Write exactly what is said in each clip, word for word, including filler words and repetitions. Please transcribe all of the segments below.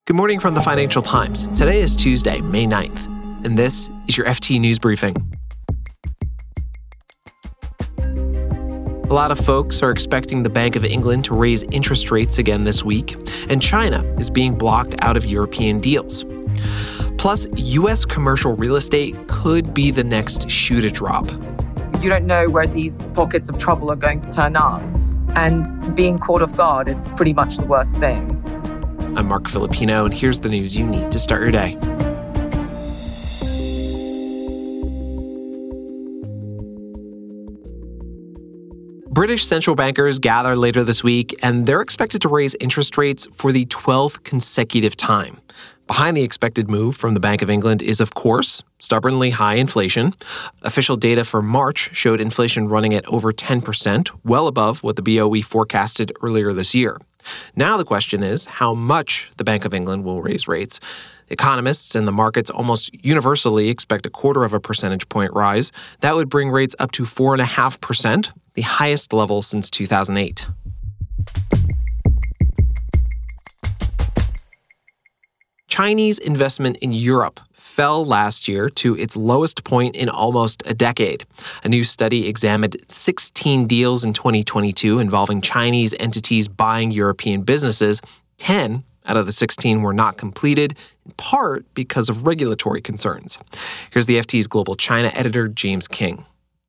Good morning from the Financial Times. Today is Tuesday, May ninth, and this is your F T News Briefing. A lot of folks are expecting the Bank of England to raise interest rates again this week, and China is being blocked out of European deals. Plus, U S commercial real estate could be the next shoe to drop. You don't know where these pockets of trouble are going to turn up, and being caught off guard is pretty much the worst thing. I'm Mark Filipino, and here's the news you need to start your day. British central bankers gather later this week, and they're expected to raise interest rates for the twelfth consecutive time. Behind the expected move from the Bank of England is, of course, stubbornly high inflation. Official data for March showed inflation running at over ten percent, well above what the B O E forecasted earlier this year. Now the question is how much the Bank of England will raise rates. Economists and the markets almost universally expect a quarter of a percentage point rise. That would bring rates up to four point five percent, the highest level since two thousand eight. Chinese investment in Europe fell last year to its lowest point in almost a decade. A new study examined sixteen deals in twenty twenty-two involving Chinese entities buying European businesses. ten out of the sixteen were not completed, in part because of regulatory concerns. Here's the F T's Global China editor, James King.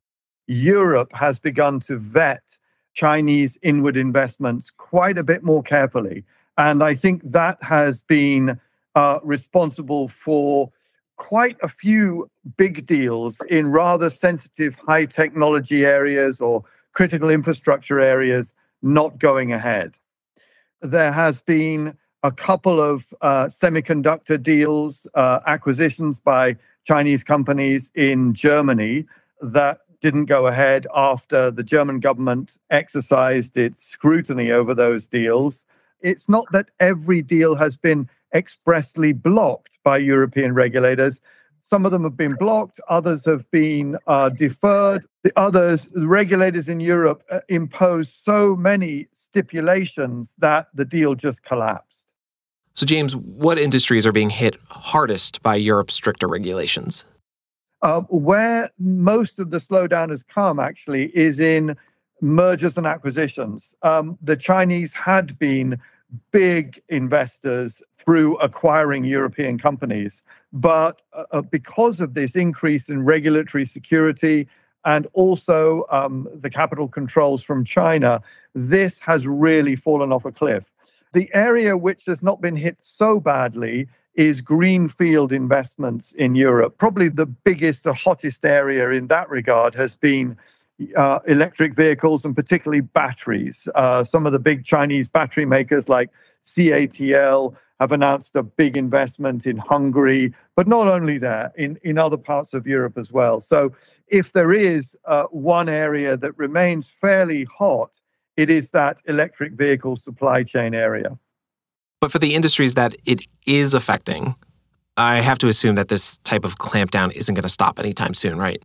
Europe has begun to vet Chinese inward investments quite a bit more carefully. And I think that has been uh, responsible for quite a few big deals in rather sensitive high technology areas or critical infrastructure areas not going ahead. There has been a couple of uh, semiconductor deals, uh, acquisitions by Chinese companies in Germany that didn't go ahead after the German government exercised its scrutiny over those deals. It's not that every deal has been expressly blocked by European regulators. Some of them have been blocked, others have been uh, deferred. The others, the regulators in Europe, uh, imposed so many stipulations that the deal just collapsed. So, James, what industries are being hit hardest by Europe's stricter regulations? Uh, where most of the slowdown has come, actually, is in mergers and acquisitions. Um, the Chinese had been big investors through acquiring European companies. But uh, because of this increase in regulatory security and also um, the capital controls from China, this has really fallen off a cliff. The area which has not been hit so badly is greenfield investments in Europe. Probably the biggest, the hottest area in that regard has been uh, electric vehicles and particularly batteries. Uh, some of the big Chinese battery makers like C A T L have announced a big investment in Hungary, but not only there, in, in other parts of Europe as well. So if there is uh, one area that remains fairly hot, it is that electric vehicle supply chain area. But for the industries that it is affecting, I have to assume that this type of clampdown isn't going to stop anytime soon, right?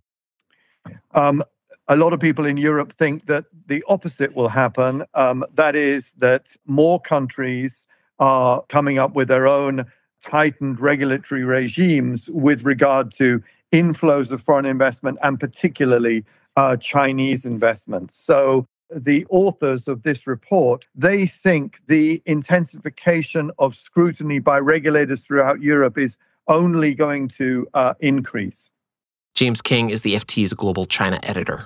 Um, a lot of people in Europe think that the opposite will happen. Um, that is that more countries are coming up with their own tightened regulatory regimes with regard to inflows of foreign investment and particularly uh, Chinese investments. So the authors of this report, they think the intensification of scrutiny by regulators throughout Europe is only going to uh, increase. James King is the F T's Global China editor.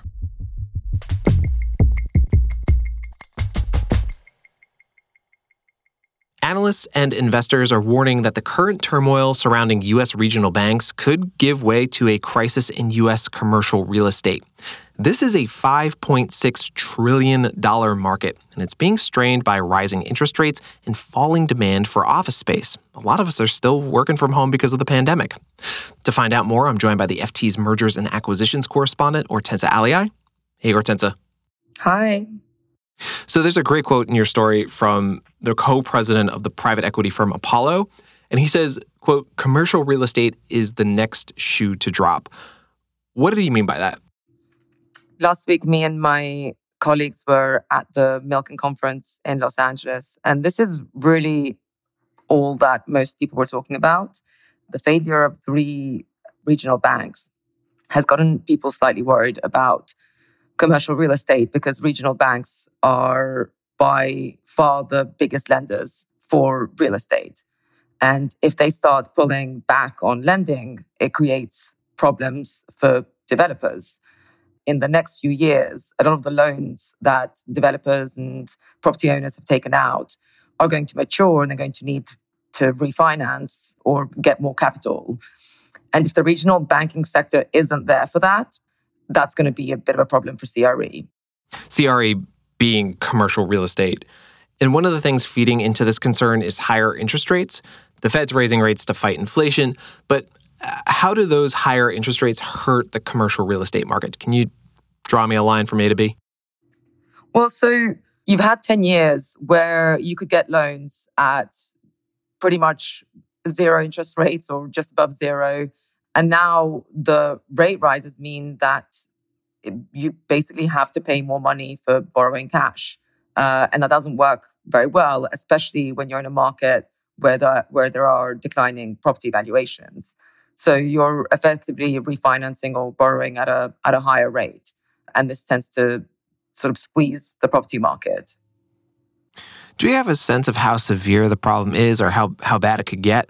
Analysts and investors are warning that the current turmoil surrounding U S regional banks could give way to a crisis in U S commercial real estate. This is a five point six trillion dollars market, and it's being strained by rising interest rates and falling demand for office space. A lot of us are still working from home because of the pandemic. To find out more, I'm joined by the F T's Mergers and Acquisitions correspondent, Hortensia Aliaye. Hey, Hortensia. Hi. So there's a great quote in your story from the co-president of the private equity firm Apollo, and he says, quote, "Commercial real estate is the next shoe to drop." What did he mean by that? Last week, me and my colleagues were at the Milken conference in Los Angeles, and this is really all that most people were talking about. The failure of three regional banks has gotten people slightly worried about commercial real estate because regional banks are by far the biggest lenders for real estate. And if they start pulling back on lending, it creates problems for developers. In the next few years, a lot of the loans that developers and property owners have taken out are going to mature and they're going to need to refinance or get more capital. And if the regional banking sector isn't there for that, that's going to be a bit of a problem for C R E. C R E being commercial real estate. And one of the things feeding into this concern is higher interest rates. The Fed's raising rates to fight inflation. But how do those higher interest rates hurt the commercial real estate market? Can you draw me a line from A to B? Well, so you've had ten years where you could get loans at pretty much zero interest rates or just above zero. And now the rate rises mean that you basically have to pay more money for borrowing cash. Uh, and that doesn't work very well, especially when you're in a market where, the, where there are declining property valuations. So you're effectively refinancing or borrowing at a at a higher rate. And this tends to sort of squeeze the property market. Do you have a sense of how severe the problem is or how, how bad it could get?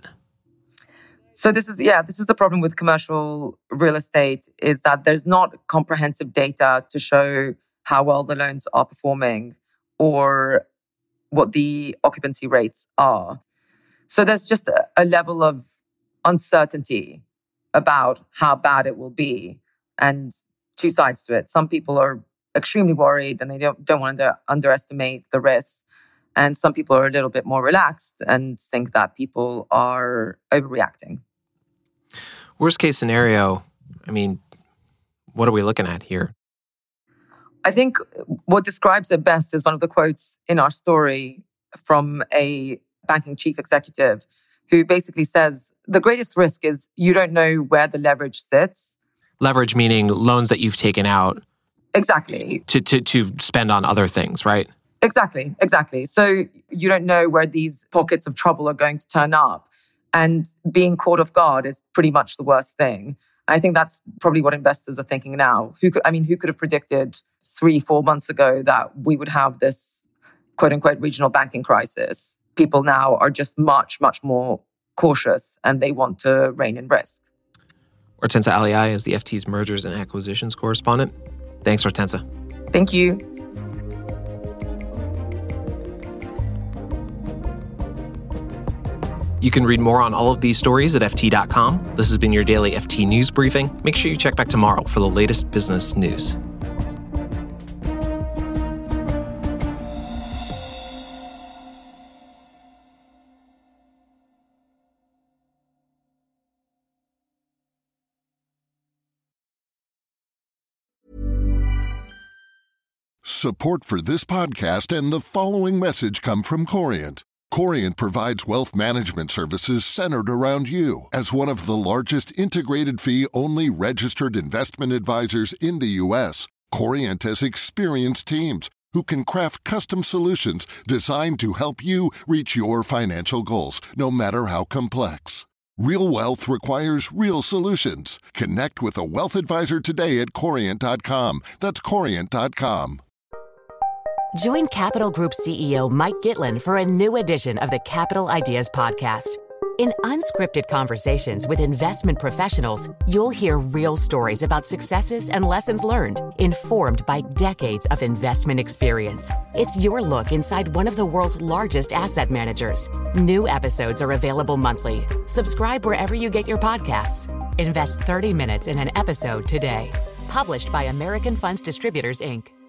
So this is, yeah, this is the problem with commercial real estate is that there's not comprehensive data to show how well the loans are performing or what the occupancy rates are. So there's just a, a level of uncertainty about how bad it will be and two sides to it. Some people are extremely worried and they don't, don't want to underestimate the risks. And some people are a little bit more relaxed and think that people are overreacting. Worst case scenario, I mean, what are we looking at here? I think what describes it best is one of the quotes in our story from a banking chief executive who basically says, the greatest risk is you don't know where the leverage sits. Leverage meaning loans that you've taken out. Exactly. To, to, to spend on other things, right? Exactly, exactly. So you don't know where these pockets of trouble are going to turn up. And being caught off guard is pretty much the worst thing. I think that's probably what investors are thinking now. Who could, I mean, who could have predicted three, four months ago that we would have this quote unquote regional banking crisis? People now are just much, much more cautious and they want to rein in risk. Hortense Aliaye is the F T's mergers and acquisitions correspondent. Thanks, Hortense. Thank you. You can read more on all of these stories at F T dot com. This has been your daily F T News Briefing. Make sure you check back tomorrow for the latest business news. Support for this podcast and the following message come from Corient. Corient provides wealth management services centered around you. As one of the largest integrated fee-only registered investment advisors in the U S, Corient has experienced teams who can craft custom solutions designed to help you reach your financial goals, no matter how complex. Real wealth requires real solutions. Connect with a wealth advisor today at Corient dot com. That's Corient dot com. Join Capital Group C E O Mike Gitlin for a new edition of the Capital Ideas Podcast. In unscripted conversations with investment professionals, you'll hear real stories about successes and lessons learned, informed by decades of investment experience. It's your look inside one of the world's largest asset managers. New episodes are available monthly. Subscribe wherever you get your podcasts. Invest thirty minutes in an episode today. Published by American Funds Distributors, Incorporated.